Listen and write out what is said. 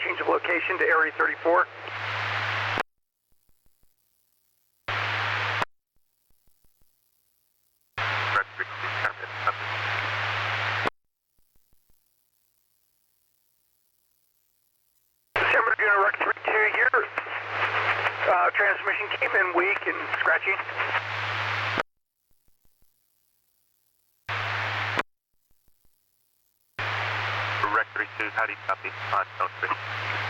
change of location to Area 34. December Unit Rock 32 here. Transmission came in weak and scratchy. Rec 32, how do you copy? On 3.